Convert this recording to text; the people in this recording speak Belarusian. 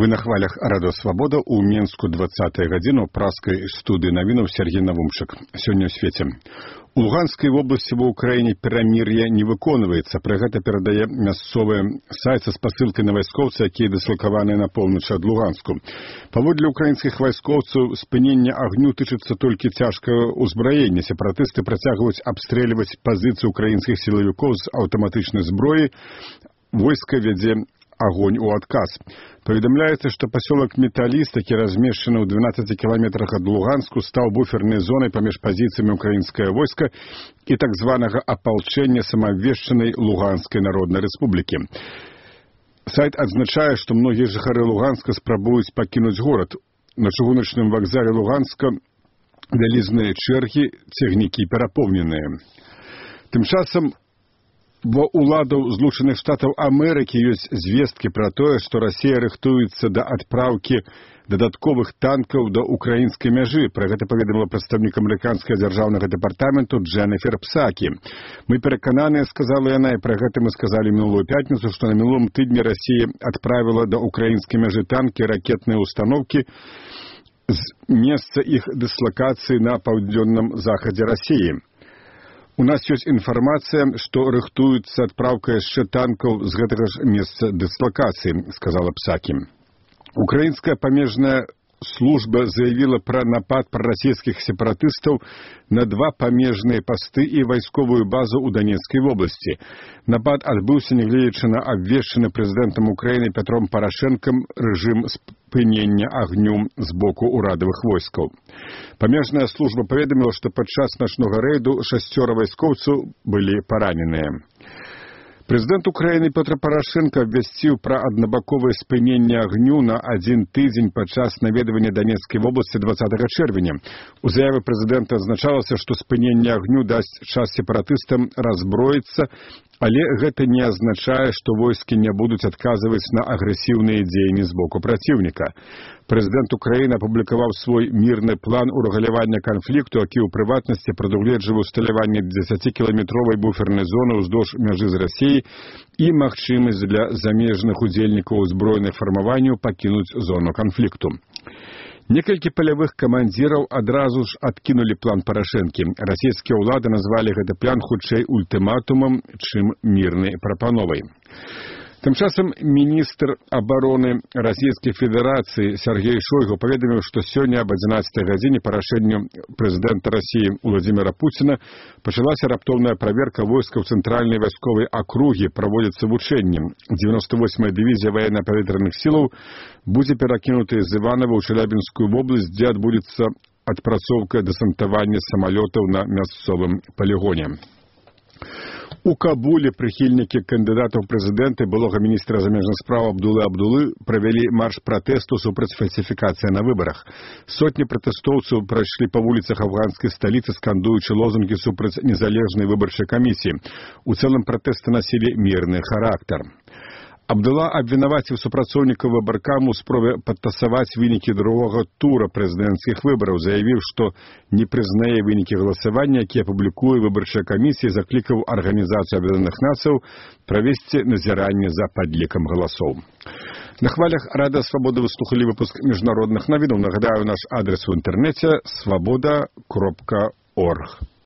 Вы на хвалях Радио Свобода у Менску 20-я гадзіна ў праскай студыі навінаў Сергей Навумчык. Сёння ў свеце. У Луганскай вобласці ва ўкраіне перамір'е не выконваецца. Пра гэта перадае мясцовы сайт са спасылкай на вайскоўцы, якія дыслакаваныя на поўначы ад Луганску. Паводле украінскіх вайскоўцаў спынення агню тычыцца толькі цяжкага ўзбраення. Сепаратысты працягваюць абстрэльваць пазіцыі украінскіх сілавікоў з аўтаматычнай зброі. Войска вядзе огонь у отказ. Поведомляется, что поселок Металлист, які размешчаны ў 12 километрах ад Луганску, стаў буфернай зонай паміж пазіцыямі украінскае войска і так званага апалчэння самаабвешчанай Луганскай Народнай Рэспублікі. Сайт адзначае, што многія жыхары Луганска спрабуюць пакінуць горад. На чыгуначным вакзале Луганска вялізныя чэргі, цягнікі перапоўненыя. Тым часам ва ўладаў Злучаных Штатаў Амерыкі ёсць звесткі пра тое, што Расія рыхтуецца да адпраўкі дадатковых танкаў да ўкраінскай мяжы. Пра гэта паведаміла прадстаўнік амерыканскага дзяржаўнага дэпартаменту Дженніфер Псакі. Мы перакананыя, сказала яна, і пра гэта мы сказалі мінулую пятніцу, што на мінулым тыдні Расія адправіла да ўкраінскай мяжы танкі, ракетныя установкі з месца іх дыслакацыі на паўднёвым захадзе Расіі. У нас ёсць інфармацыя, што рыхтуецца адпраўка яшчэ танкаў з гэтага ж месца дыслакацыі, сказала Псакі. Украінская памежная служба заявіла пра напад прарасійскіх сепаратыстаў на 2 памежныя пасты і вайсковую базу ў Донецкай вобласці. Напад адбыўся, нягледзячы на абвешчаны прэзідэнтам Украіны Пятром Парашэнкам рэжым спынення агню з боку ўрадавых войскаў. Памежная служба паведаміла, што падчас начнога рэйду 6 вайскоўцаў былі параненыя. Прэзідэнт Украіны Петр Парашенко абвясціў пра аднабаковае спыненне агню на 1 тыдзень падчас наведвання Донецкай вобласці 20 чэрвеня. У заяве прэзідэнта адзначалася, што спыненне агню дасць час сепаратыстам разброіцца, але гэта не азначае, што войскі не будуць адказваць на агрэсіўныя дзеянні з боку праціўніка. Прэзідэнт Украіны апублікаваў свой мірны план урэгулявання канфлікту, які ў прыватнасці прадугледжвае усталяванне 10-кіламетровай буфернай зоны ўздоўж мяжы з Расіяй і магчымасць для замежных удзельнікаў узброеных фармаванняў пакінуць зону канфлікту. Некалькі палявых камандзіраў адразу ж адкінулі план Парашэнкі. Расійскія ўлады назвалі гэты план хутчэй ультыматумам, чым мірнай прапановай. Тым часам міністр абароны Расійскай Федэрацыі Сергей Шойгу паведаміў, што сёння аб 11 гадзіне па рашэнню прэзідэнта Расіі Владзіміра Пуціна пачалася раптоўная праверка войскаў цэнтральнай вайсковай акругі, праводзіцца вучэнні. 98-я дывізія ваенна-паветраных сілаў будзе перакінутая з Іванова ў Челябінскую вобласць, дзе адбудзецца адпрацоўка дэсантавання самалётаў на мясцовым палігоне. У Кабуле прыхільнікі кандыдатаў прэзідэнта былога міністра замежных спраў Абдулы правялі марш пратэсту супраць фальсіфікацыі на выбарах. Сотні пратэстоўцаў прайшлі па вуліцах афганскай сталіцы, скандуючы лозунгі супраць незалежнай выбарчай камісіі. У цэлым пратэсты насілі мірны характар. Абдулла абвінаваціў супрацоўнікаў выбаркаму ў спробе падтасаваць вынікі другога тура прэзідэнцкіх выбараў, заявіў, што не прызнае вынікі галасавання, якія публікуе выбарчая камісія, заклікаў Арганізацыю Аб'яднаных Нацыяў правесці назіранне за падлікам галасоў. На хвалях Радио Свобода вы слухали выпуск міжнародных навінаў. Нагадаю, наш адрес у інтэрнэце свобода.орг.